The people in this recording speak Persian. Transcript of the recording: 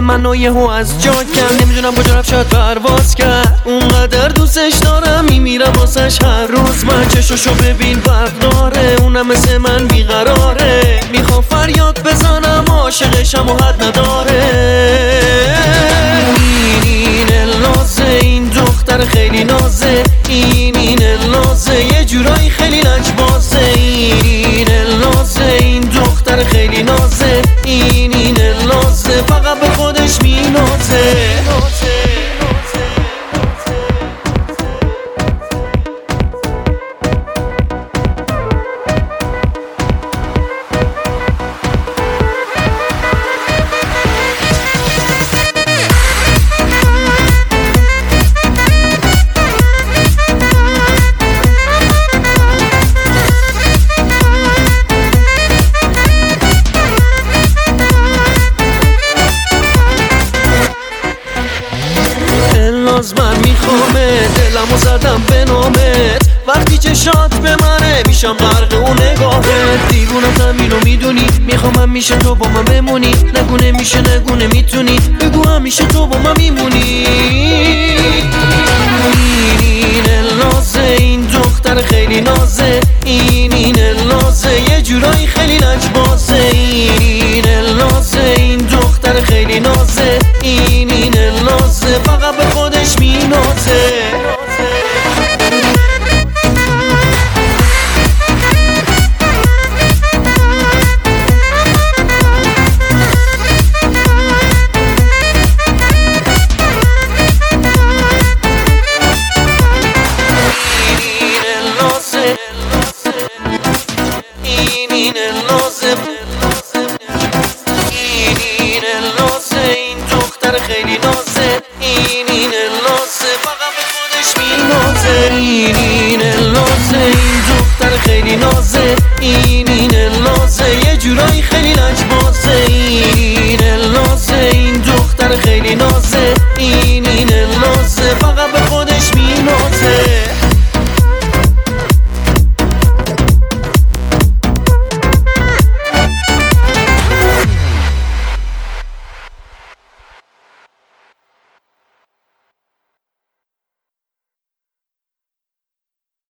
منو یهو از جا کرد، نمیدونم کجا رفت، شاید پرواز کرد. اونقدر دوستش دارم میمیرم واسش هر روز. من چشاشو ببین برق داره، اونم مثل من بیقراره. میخوام فریاد بزنم عاشقشم و حد نداره. این نازه، این دختر خیلی نازه. این نازه، یه جورایی خیلی لجبازه. این نازه، این دختر خیلی نازه. این نازه، فقط به خودش مینازه. من میخوامه، دلمو زدم به نامت. وقتی چشات به منه میشم غرق اون نگاهت. دیوونم همینو میدونی، میخوام همیشه تو با من بمونی. نگو نمیشه، نگو نمیتونی، بگو همیشه تو با من میمونی. این نازه، این دختر خیلی نازه. این نازه، یه جورایی خیلی لجبازه. این نازه، این دختر خیلی نازه. این نازه، فقط به خودش مینازه. خیلی نازه. این نازه، فقط به خودش مینازه. این نازه، این دختر خیلی نازه. این نازه، یه جورایی خیلی لجبازه.